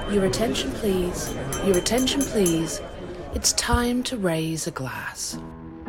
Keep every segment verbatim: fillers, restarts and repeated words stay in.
Your attention, please. Your attention, please. It's time to raise a glass.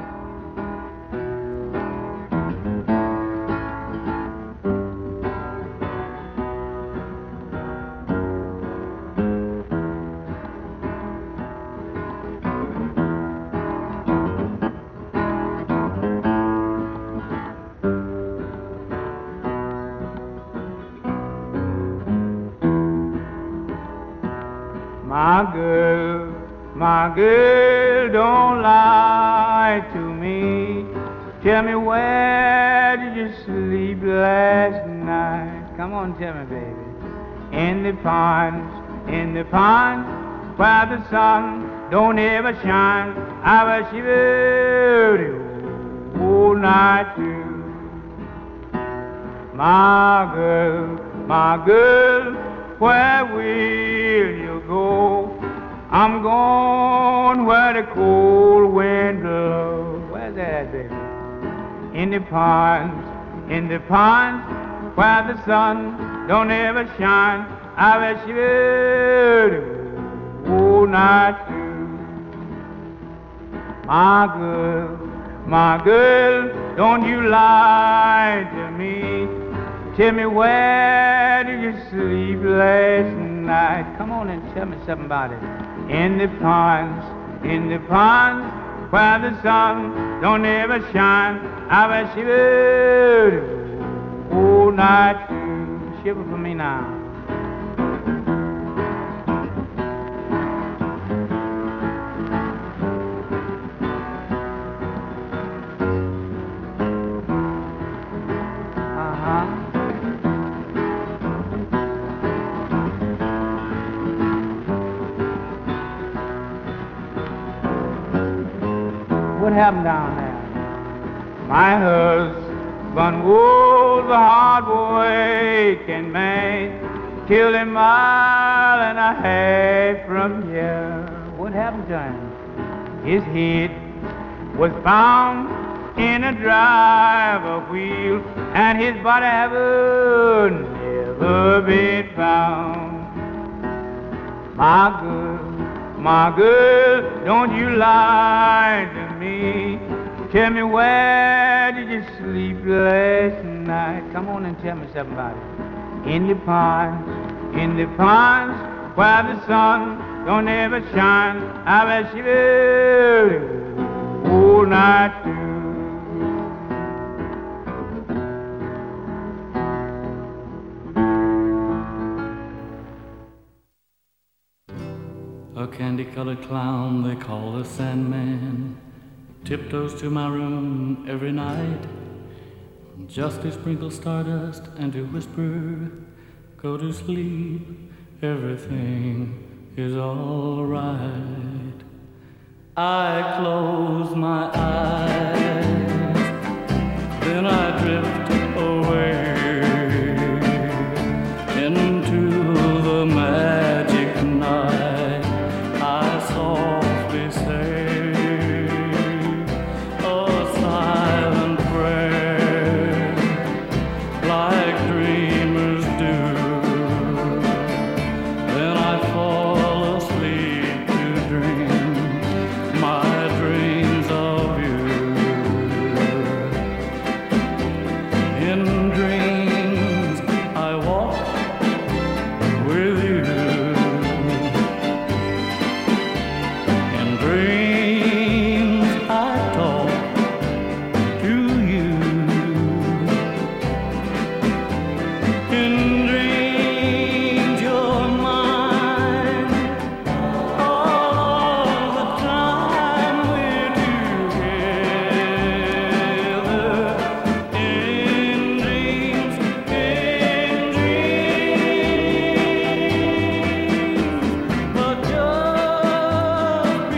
My girl, my girl, don't lie to me. Tell me, where did you sleep last night? Come on, tell me, baby. In the ponds, in the ponds, where the sun don't ever shine. I was shivering all night too. My girl, my girl, where will you go? I'm going where the cold wind blows. Where's that at, baby? In the ponds, in the ponds, where the sun don't ever shine. I bet you all night too. My girl, my girl, don't you lie to me. Tell me, where did you sleep last night? Come on and tell me something about it. In the ponds, in the ponds, where the sun don't ever shine. I bet shiver all night too. Shiver for me now. What happened down there? My husband was a hard working man, killed a mile and a half from here. What happened to him? His head was found in a driver wheel, and his body haven't never been found. My girl, my girl, don't you lie to me. Tell me, where did you sleep last night? Come on and tell me something about it. In the ponds, in the ponds, where the sun don't ever shine. I bet you all night too. A candy-colored clown they call the Sandman tiptoes to my room every night, just to sprinkle stardust and to whisper, go to sleep, everything is all right. I close my eyes, then I drift away into the magic night. Softly say a silent prayer, like dreamers do. Then I fall asleep to dream my dreams of you. In dreams I walk with you. Dreams I talk to you. In dreams you're mine. All the time we're together. In dreams, in dreams. But just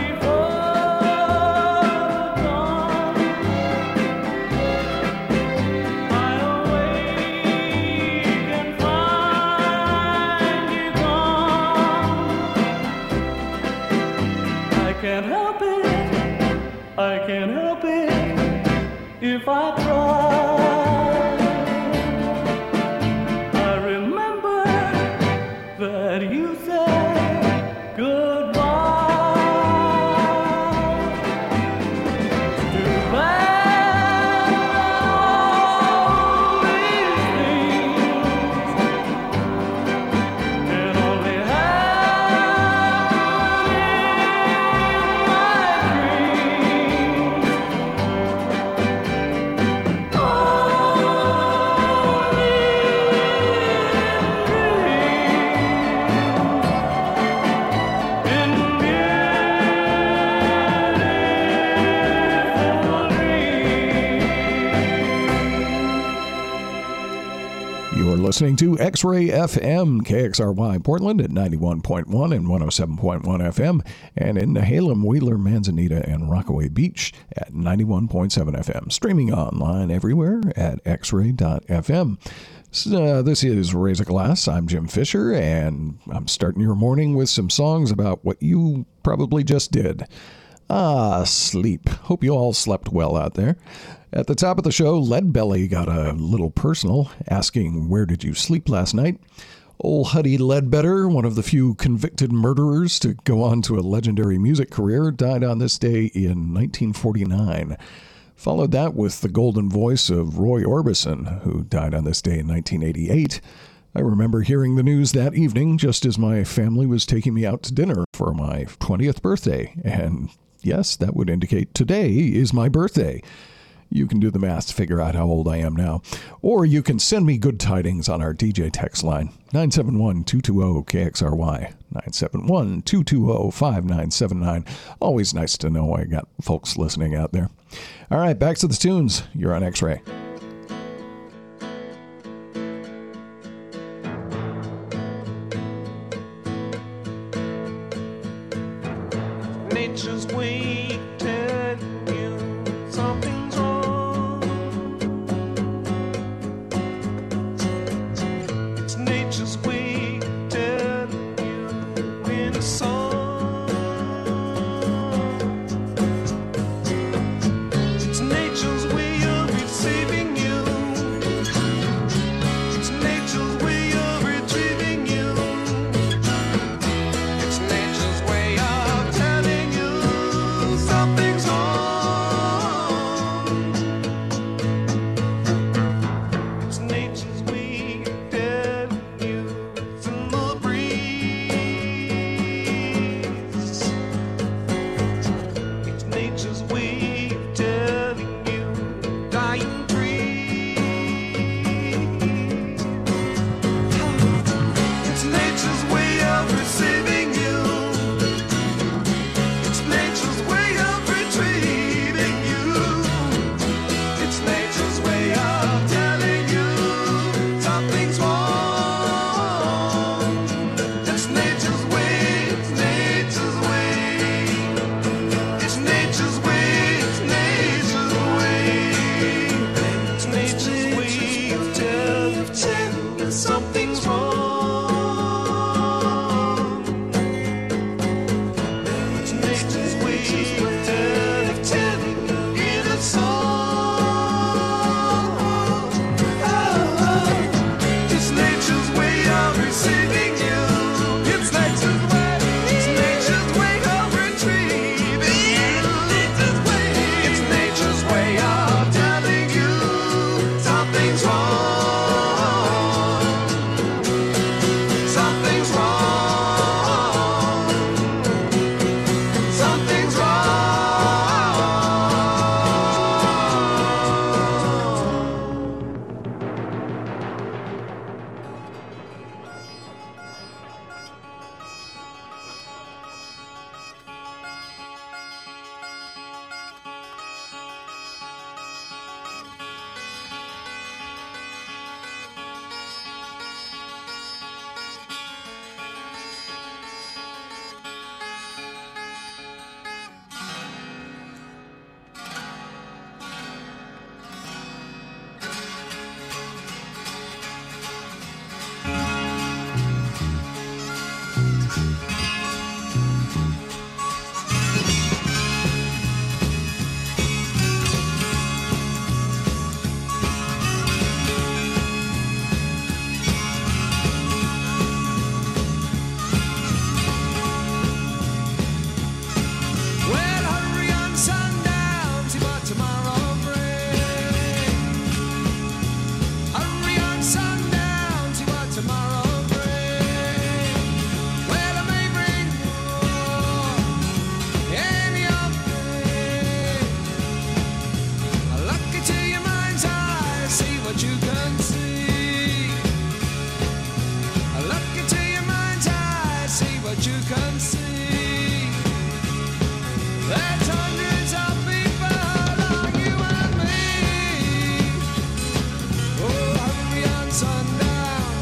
can't help it, I can't help it if I try. I remember that you said listening to X-Ray F M, K X R Y Portland at ninety-one point one and one oh seven point one F M, and in Nehalem, Wheeler, Manzanita, and Rockaway Beach at ninety-one point seven F M. Streaming online everywhere at x ray dot f m. So, uh, this is Raise a Glass. I'm Jim Fisher, and I'm starting your morning with some songs about what you probably just did. Ah, sleep. Hope you all slept well out there. At the top of the show, Leadbelly got a little personal, asking, where did you sleep last night? Old Huddy Ledbetter, one of the few convicted murderers to go on to a legendary music career, died on this day in nineteen forty-nine. Followed that with the golden voice of Roy Orbison, who died on this day in nineteen eighty-eight. I remember hearing the news that evening just as my family was taking me out to dinner for my twentieth birthday. And yes, that would indicate today is my birthday. You can do the math to figure out how old I am now. Or you can send me good tidings on our D J text line, nine seven one, two two zero, K X R Y, nine seven one, two two zero, five nine seven nine. Always nice to know I got folks listening out there. All right, back to the tunes. You're on X-Ray. Nature's way telling you something's wrong. It's nature's way telling you in a song. It's nature's way of receiving you. It's nature's way of retrieving you. It's nature's way of telling you something's wrong. It's nature's way of telling you it's in the breeze. It's nature's way of telling you dying trees. It's nature's way of receiving you. It's nature's way of retrieving you. It's nature's way of telling you something's wrong. It's nature's way, it's nature's way. It's nature's way, it's nature's way. It's nature's way of telling you something's wrong. It's nature's way of telling, telling in a song. It's nature's way of receiving you. It's nature's way. It's nature's way of retrieving you. It's nature's way of telling you something's wrong. Something's wrong. Something's wrong. Well, hurry on sundown, see what tomorrow brings. Hurry on sundown, see what tomorrow brings. Well, it may bring war, any old thing. Look into your mind's eye, see what you can see. Look into your mind's eye, see what you can see. There's hundreds of people like you and me. Oh, hurry on sundown,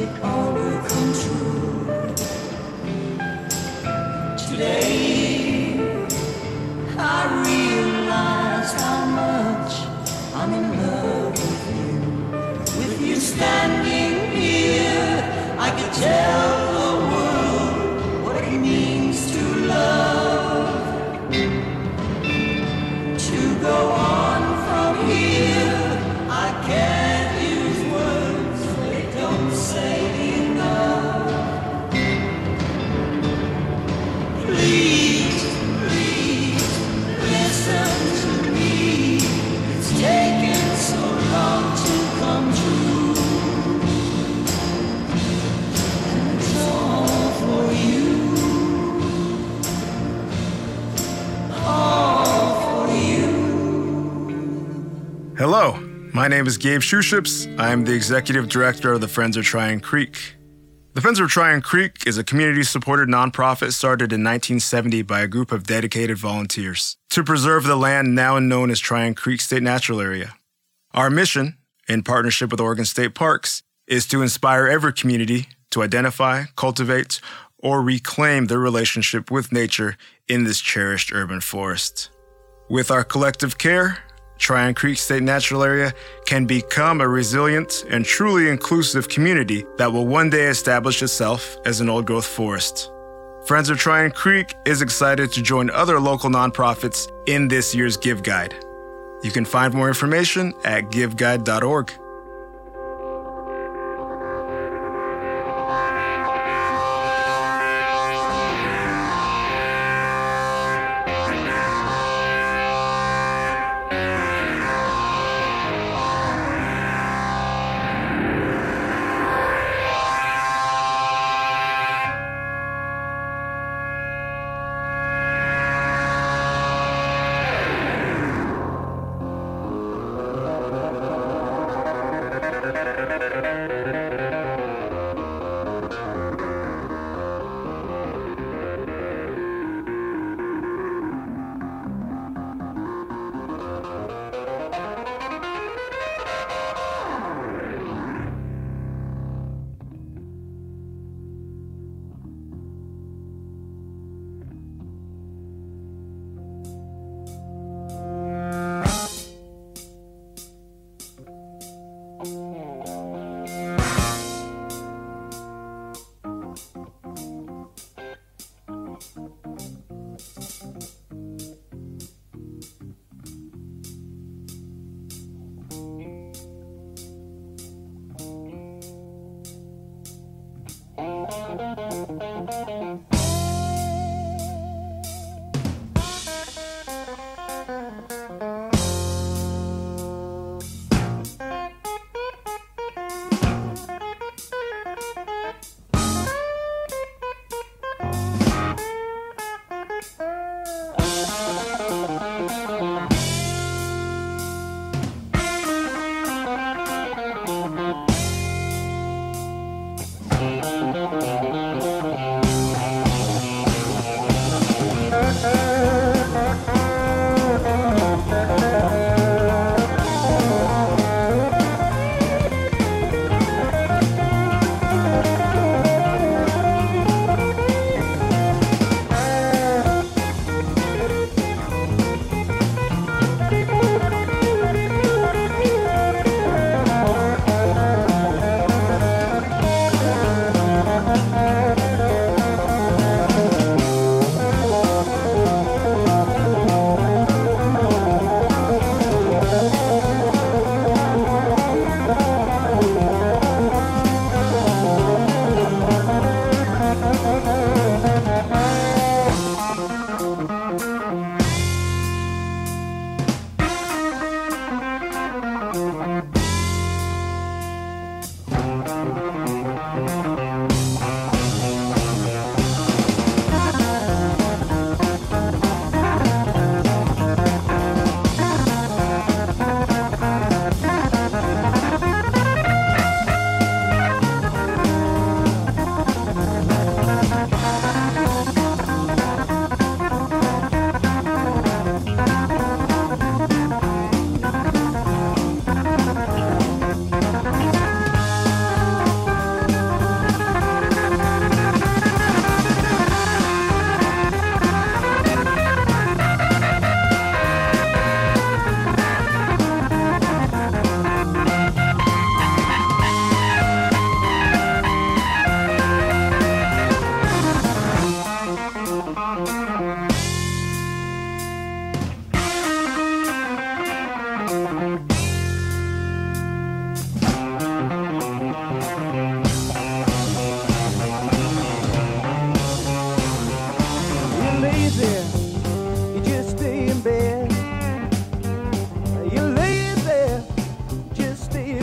it all will come true. Today, I realize how much I'm in love with you. With you standing here, I could tell the world what it means to love. To go on from here, I can't use words, they don't say enough. Please, please, listen to me. It's taken so long to come true. And it's all for you. All for you. Hello, my name is Gabe Shoeships. I am the executive director of the Friends of Tryon Creek. The Friends of Tryon Creek is a community-supported nonprofit started in nineteen seventy by a group of dedicated volunteers to preserve the land now known as Tryon Creek State Natural Area. Our mission, in partnership with Oregon State Parks, is to inspire every community to identify, cultivate, or reclaim their relationship with nature in this cherished urban forest. With our collective care, Tryon Creek State Natural Area can become a resilient and truly inclusive community that will one day establish itself as an old-growth forest. Friends of Tryon Creek is excited to join other local nonprofits in this year's Give Guide. You can find more information at give guide dot org.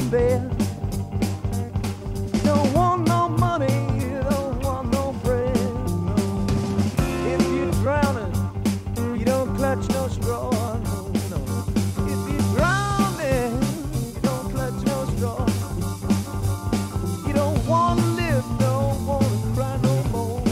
in bed. You don't want no money, you don't want no bread. No. If you're drowning, you don't clutch no straw. No, no. If you're drowning, you don't clutch no straw. You don't want to live, don't want to cry no more.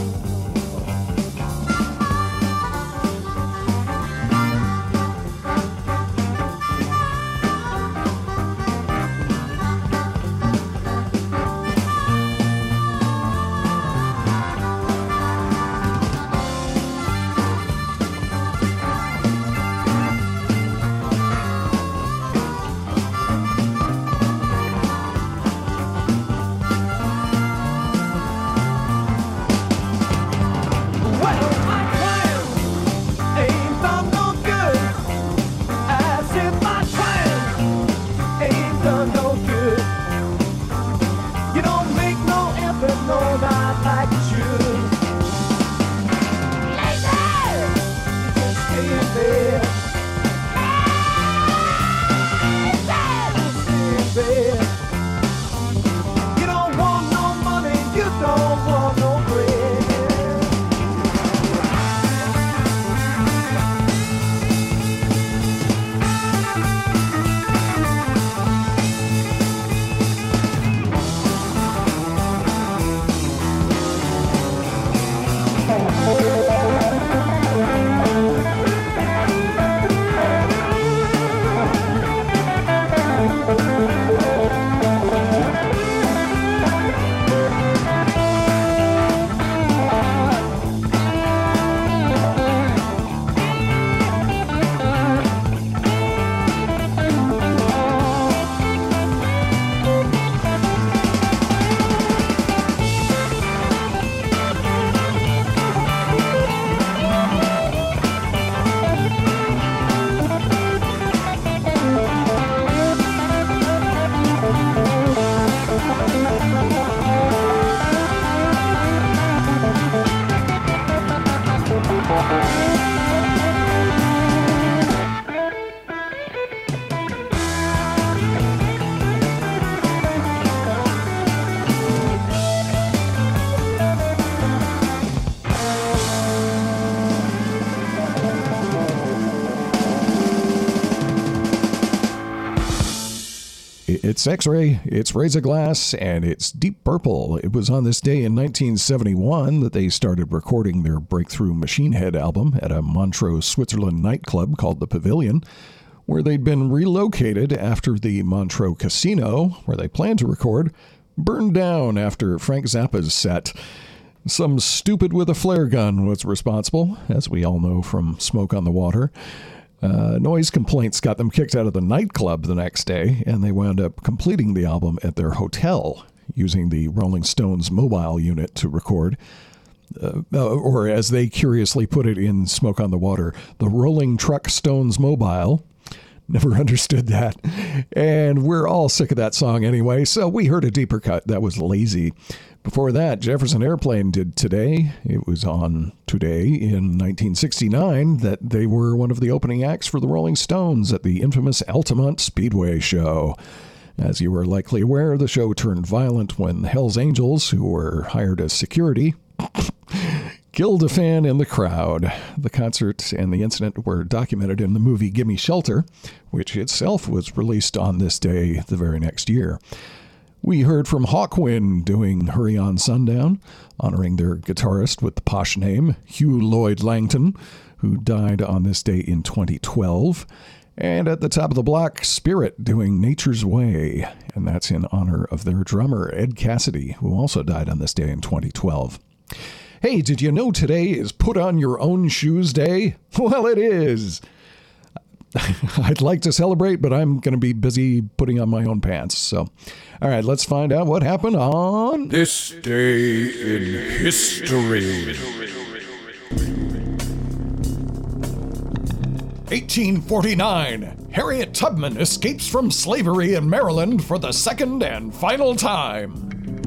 Well, my plan ain't done no good. I said my plan ain't done no good. You don't make no effort, no, not like you should. Lazy! You just stay in bed. Lazy! Stay in bed. You don't want no money, you don't want no bread. It's X-Ray, it's Razor Glass, and it's Deep Purple. It was on this day in nineteen seventy-one that they started recording their breakthrough Machine Head album at a Montreux, Switzerland nightclub called The Pavilion, where they'd been relocated after the Montreux Casino, where they planned to record, burned down after Frank Zappa's set. Some stupid with a flare gun was responsible, as we all know from Smoke on the Water. Uh, noise complaints got them kicked out of the nightclub the next day, and they wound up completing the album at their hotel, using the Rolling Stones mobile unit to record. Uh, or as they curiously put it in Smoke on the Water, the Rolling Truck Stones Mobile. Never understood that. And we're all sick of that song anyway, so we heard a deeper cut. That was Lazy. Before that, Jefferson Airplane did Today. It was on Today in nineteen sixty-nine that they were one of the opening acts for the Rolling Stones at the infamous Altamont Speedway show. As you are likely aware, the show turned violent when Hell's Angels, who were hired as security, killed a fan in the crowd. The concert and the incident were documented in the movie Gimme Shelter, which itself was released on this day the very next year. We heard from Hawkwind doing Hurry on Sundown, honoring their guitarist with the posh name, Hugh Lloyd Langton, who died on this day in twenty twelve. And at the top of the block, Spirit doing Nature's Way, and that's in honor of their drummer, Ed Cassidy, who also died on this day in twenty twelve. Hey, did you know today is Put On Your Own Shoes Day? Well, it is. I'd like to celebrate, but I'm going to be busy putting on my own pants. So, all right, let's find out what happened on This Day in History. eighteen forty-nine. Harriet Tubman escapes from slavery in Maryland for the second and final time.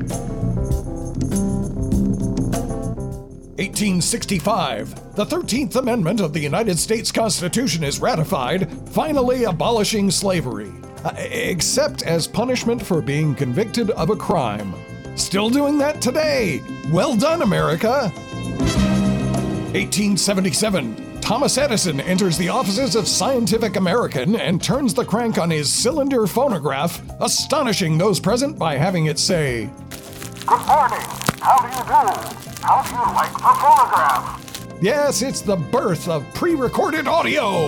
eighteen sixty-five. The thirteenth Amendment of the United States Constitution is ratified, finally abolishing slavery. uh, except as punishment for being convicted of a crime. Still doing that today. Well done, America. eighteen seventy-seven. Thomas Edison enters the offices of Scientific American and turns the crank on his cylinder phonograph, astonishing those present by having it say, "Good morning. How do you do? How do you like the phonograph?" Yes, it's the birth of pre-recorded audio.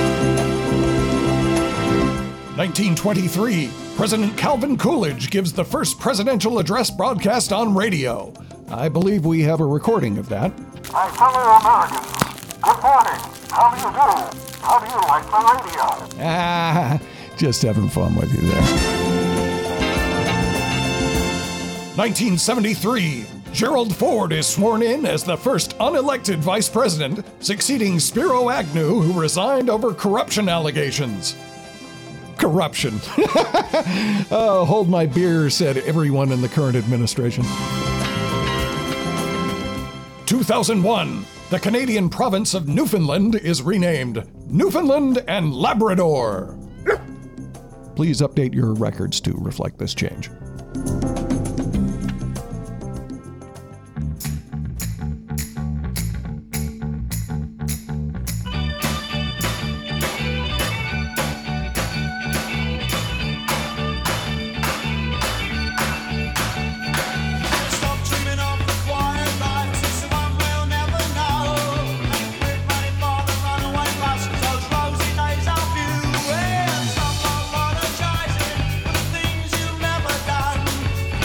nineteen twenty-three. President Calvin Coolidge gives the first presidential address broadcast on radio. I believe we have a recording of that. My fellow Americans, good morning. How do you do? How do you like the radio? Ah, just having fun with you there. nineteen seventy-three. Gerald Ford is sworn in as the first unelected vice president, succeeding Spiro Agnew, who resigned over corruption allegations. Corruption. Oh, hold my beer, said everyone in the current administration. two thousand one. The Canadian province of Newfoundland is renamed Newfoundland and Labrador. Please update your records to reflect this change. Things you've never done.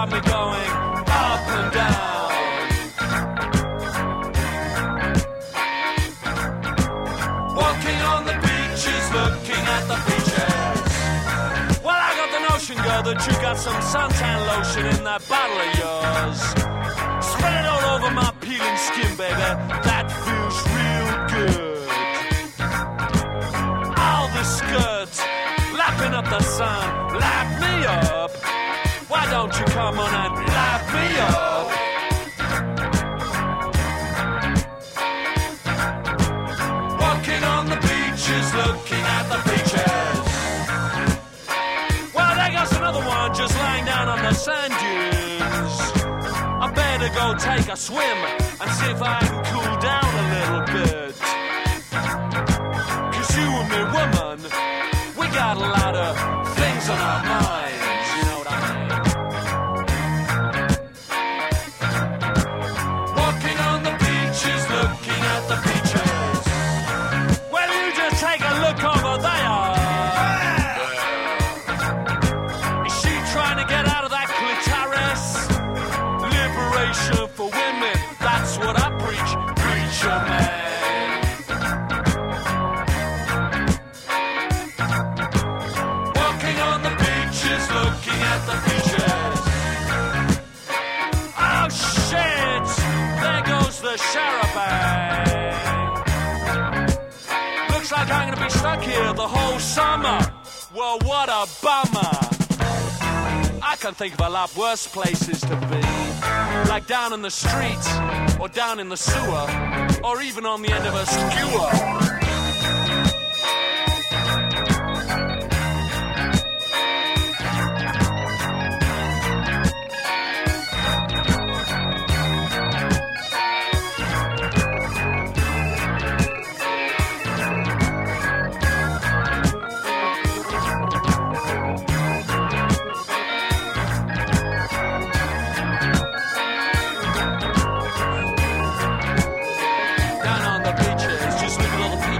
got me going up and down. Walking on the beaches, looking at the beaches. Well, I got the notion, girl, that you got some suntan lotion in that bottle of yours. Spread it all over my peeling skin, baby. That feels real good. All the skirts, lapping up the sun, lap me up. Why don't you come on and lap me up? Walking on the beaches, looking at the beaches. Well, there goes another one just lying down on the sand dunes. I better go take a swim and see if I can cool down a little bit. Cause you and me, woman, we got a lot of things on our minds, you know what I mean? Walking on the beaches, looking at the beaches. Well, you just take a look over there. Is she trying to get out of that clitoris? Liberation for women, that's what I preach, preacher man. Walking on the beaches, looking at the beaches. Oh shit, there goes the charabanc. Looks like I'm gonna be stuck here the whole summer. Well, what a bummer. I can think of a lot worse places to be, like down in the streets, or down in the sewer, or even on the end of a skewer. Down on the beaches, just look at all the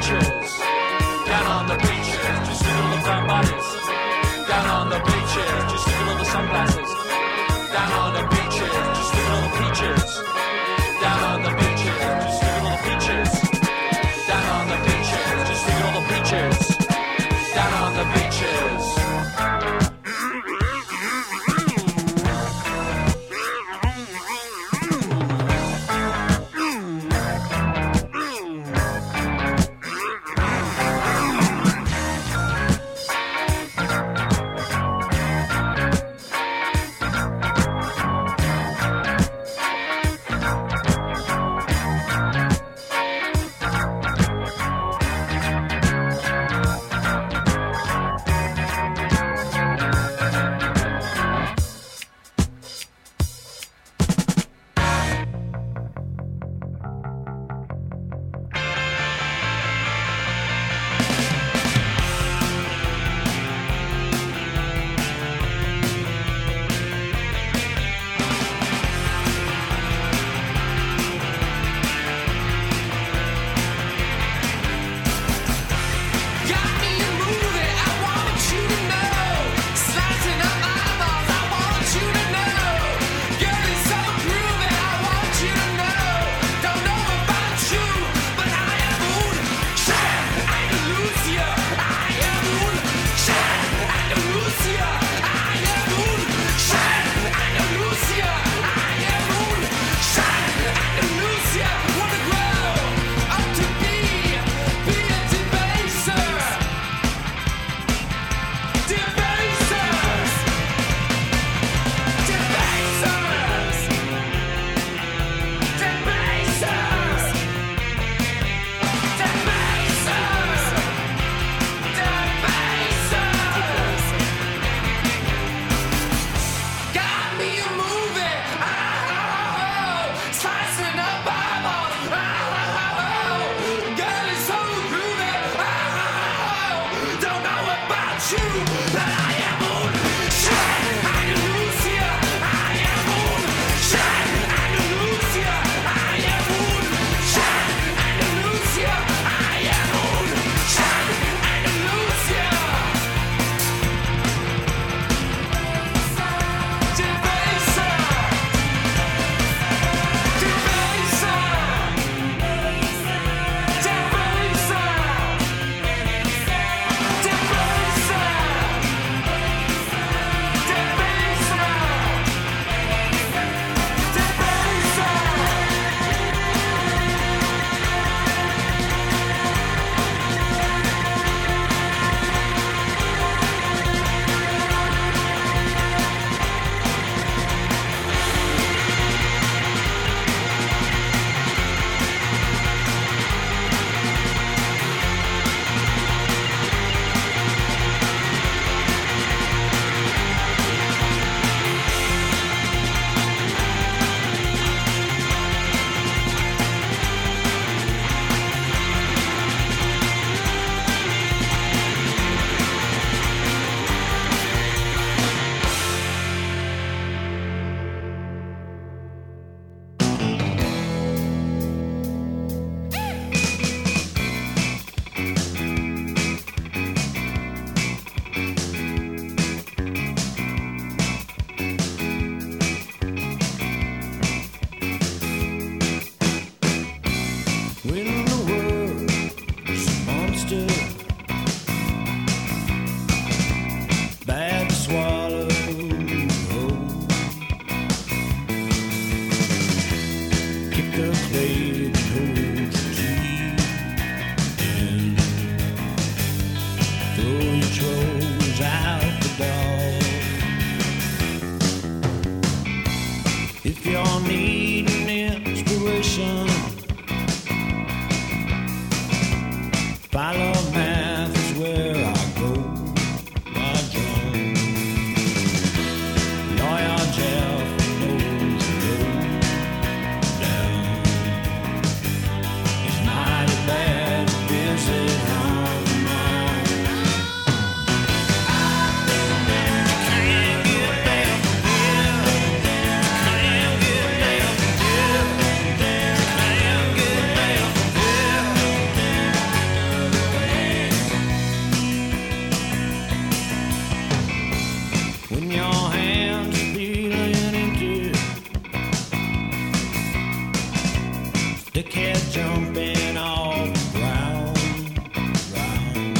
jumping off the ground, ground.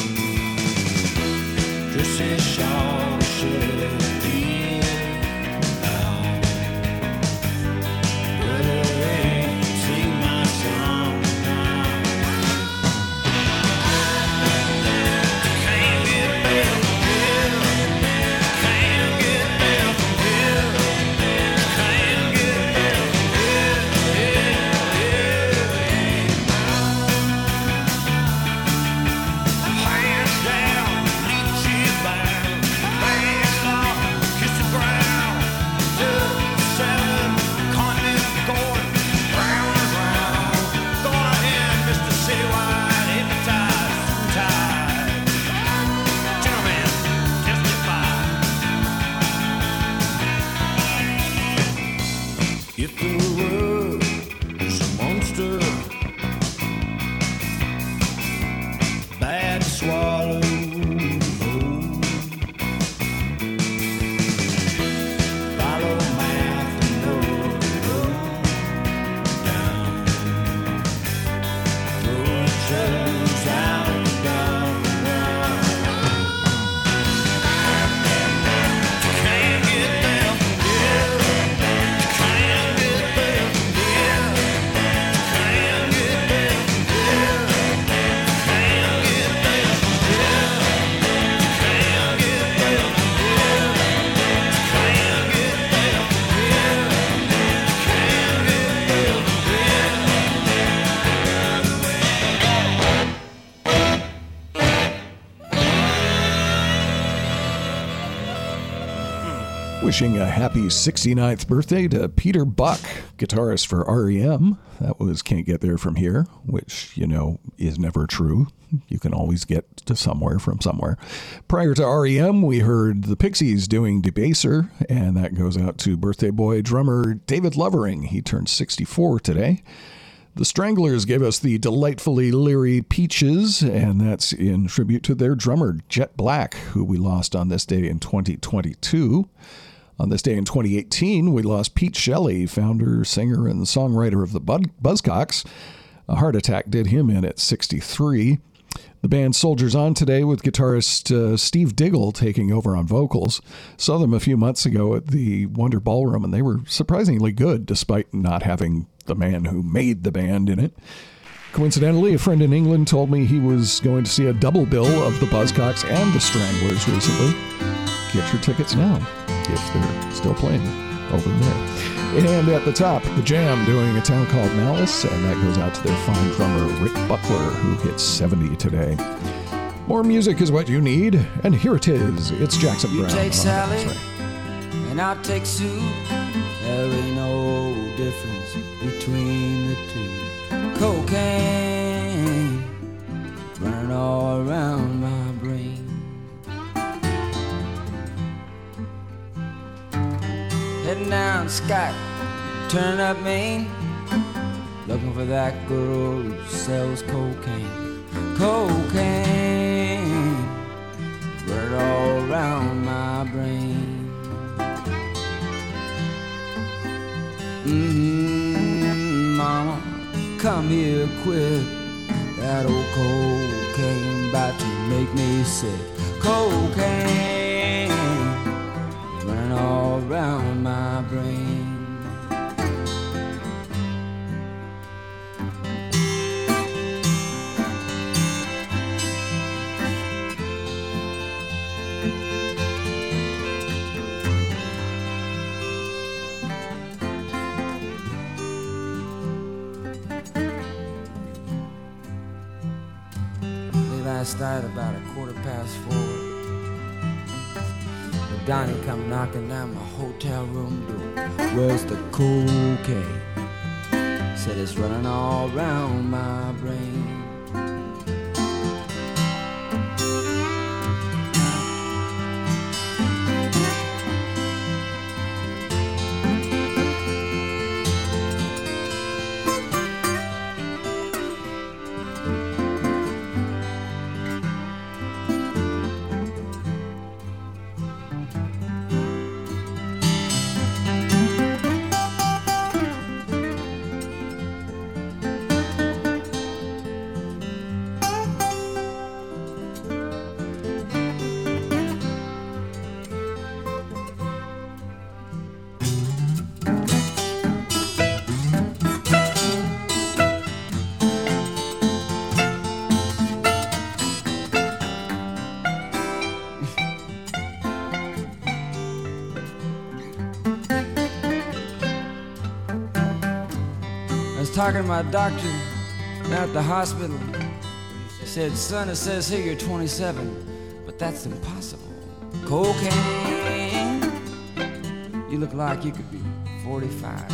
Just as Shaw should have been now. Brother, sing my song now. Can't get better from here. Can't get better from here. Can't get better from here. Yeah, yeah. Hands down, reach it back. Back off, kiss the ground. Two, seven, continent going round and round. Go ahead, Mister Citywide, hypnotize, tide. Gentlemen, testify. If the world is a monster, bad to swallow, follow math and go down, throw shows out and down, down. Can't get better from here. Can't get better from here. Can't get better from here. Can't get better from here. Can't get better from here. Can't get better from here. Can't get better from Wishing a happy sixty-ninth birthday to Peter Buck, guitarist for R E M. That was Can't Get There From Here, which, you know, is never true. You can always get to somewhere from somewhere. Prior to R E M, we heard the Pixies doing Debaser, and that goes out to birthday boy drummer David Lovering. He turned sixty-four today. The Stranglers gave us the delightfully leery Peaches, and that's in tribute to their drummer, Jet Black, who we lost on this day in twenty twenty-two. On this day in twenty eighteen, we lost Pete Shelley, founder, singer, and songwriter of the Bud- Buzzcocks. A heart attack did him in at sixty-three. The band soldiers on today with guitarist uh, Steve Diggle taking over on vocals. Saw them a few months ago at the Wonder Ballroom, and they were surprisingly good despite not having the man who made the band in it. Coincidentally, a friend in England told me he was going to see a double bill of the Buzzcocks and the Stranglers recently. Get your tickets now, if they're still playing over there. And at the top, The Jam doing A Town Called Malice, and that goes out to their fine drummer Rick Butler, who hit seventy today. More music is what you need, and here it is. It's Jackson You Brown. take on Sally, That's Right. and I'll take Sue. There ain't no difference between the two. Cocaine running all around my brain. Heading down Scott, turning up Maine, looking for that girl who sells cocaine. Cocaine running all around my brain. Mm-hmm, mama, come here quick. That old cocaine about to make me sick. Cocaine running all around my brain. Last night about a quarter past four, Donnie come knocking down my hotel room door. Where's the cocaine? Said it's running all around my brain. talking to my doctor down at the hospital. He said, son, it says here you're twenty-seven, but that's impossible. Cocaine, you look like you could be forty-five.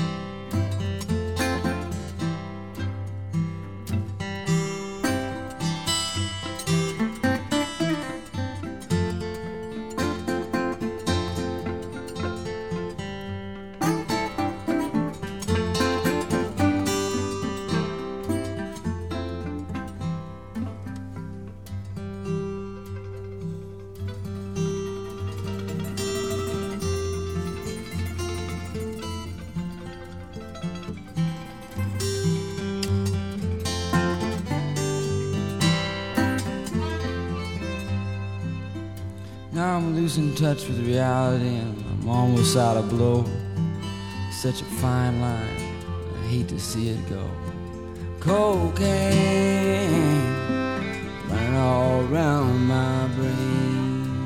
Now I'm losing touch with reality and I'm almost out of blow. Such a fine line, I hate to see it go. Cocaine running all around my brain.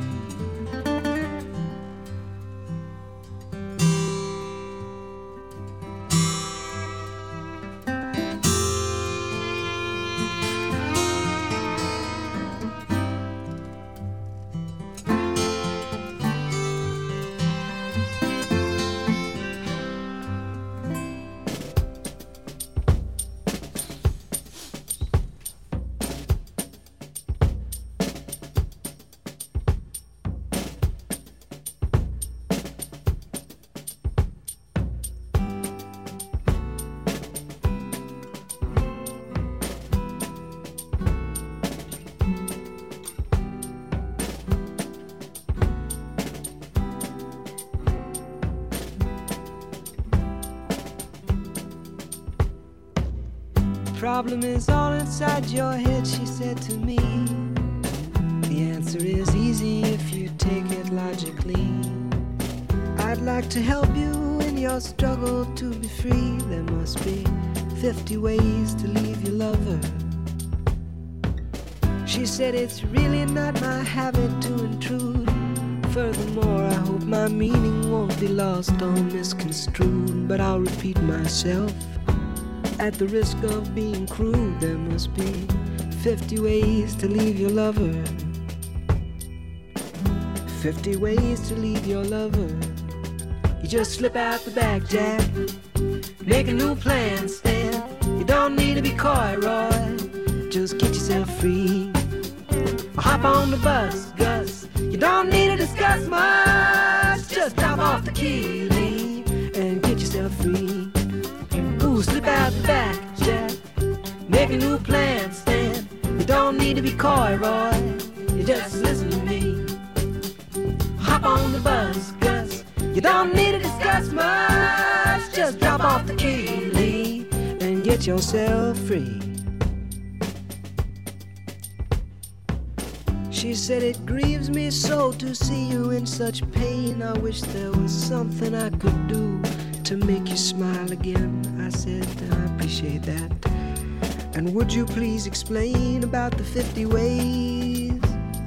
Problem is all inside your head, she said to me. The answer is easy if you take it logically. I'd like to help you in your struggle to be free. There must be fifty ways to leave your lover. She said it's really not my habit to intrude. Furthermore, I hope my meaning won't be lost or misconstrued. But I'll repeat myself. At the risk of being crude, there must be fifty ways to leave your lover. Fifty ways to leave your lover. You just slip out the back, Jack. Make a new plan, Stan. You don't need to be coy, Roy. Just get yourself free. Hop on the bus, Gus. You don't need to discuss much. Just drop off the key, leave, and get yourself free. Slip out the back, Jack. Make a new plan, Stan. You don't need to be coy, Roy. You just listen to me. Hop on the bus, Gus. You don't need to discuss much. Just drop off the key, Lee, and get yourself free. She said it grieves me so to see you in such pain. I wish there was something I could do to make you smile again. I said, I appreciate that. And would you please explain about the fifty ways?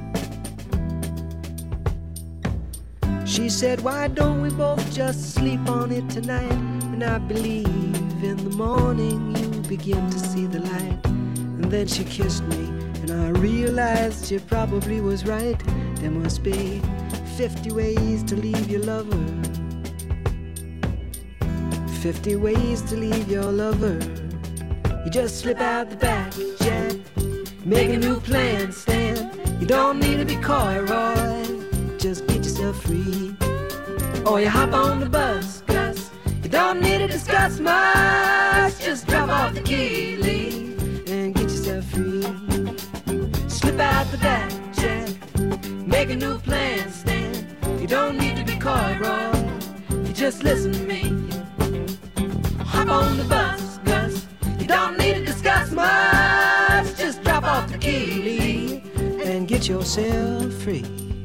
She said, why don't we both just sleep on it tonight? And I believe in the morning you begin to see the light. And then she kissed me, and I realized she probably was right. There must be fifty ways to leave your lover. Fifty ways to leave your lover. You just slip out the back, Jack. Make a new plan, Stan. You don't need to be coy, Roy. Just get yourself free. Or you hop on the bus, Gus. You don't need to discuss much. Just drop off the key, Lee, and get yourself free. Slip out the back, Jack. Make a new plan, Stan. You don't need to be coy, Roy. You just listen to me. Hop on the bus, Gus. You don't need to discuss much. Just drop off the key, Lee, and get yourself free.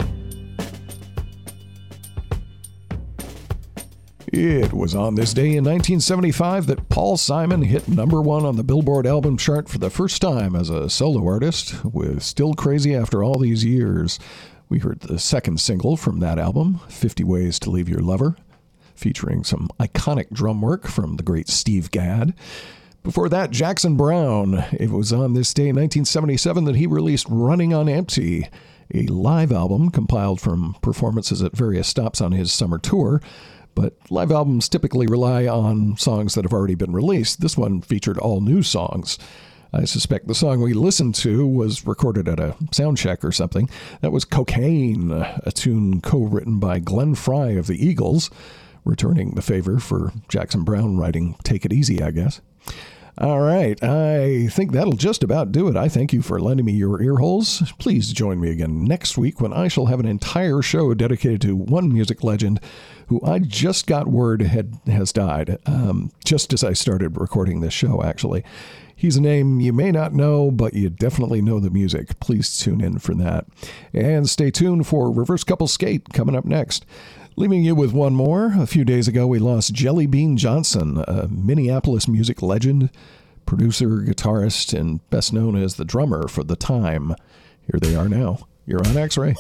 It was on this day in nineteen seventy-five that Paul Simon hit number one on the Billboard album chart for the first time as a solo artist with Still Crazy After All These Years. We heard the second single from that album, fifty Ways to Leave Your Lover, featuring some iconic drum work from the great Steve Gadd. Before that, Jackson Browne. It was on this day in nineteen seventy-seven that he released Running on Empty, a live album compiled from performances at various stops on his summer tour. But live albums typically rely on songs that have already been released. This one featured all new songs. I suspect the song we listened to was recorded at a sound check or something. That was Cocaine, a tune co-written by Glenn Frey of the Eagles, returning the favor for Jackson Browne writing Take It Easy, I guess. All right, I think that'll just about do it. I thank you for lending me your ear holes. Please join me again next week when I shall have an entire show dedicated to one music legend who I just got word had has died, um, just as I started recording this show, actually. He's a name you may not know, but you definitely know the music. Please tune in for that. And stay tuned for Reverse Couple Skate coming up next. Leaving you with one more. A few days ago, we lost Jelly Bean Johnson, a Minneapolis music legend, producer, guitarist, and best known as the drummer for The Time. Here they are now. You're on X-Ray.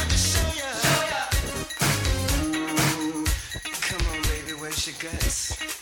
Guts.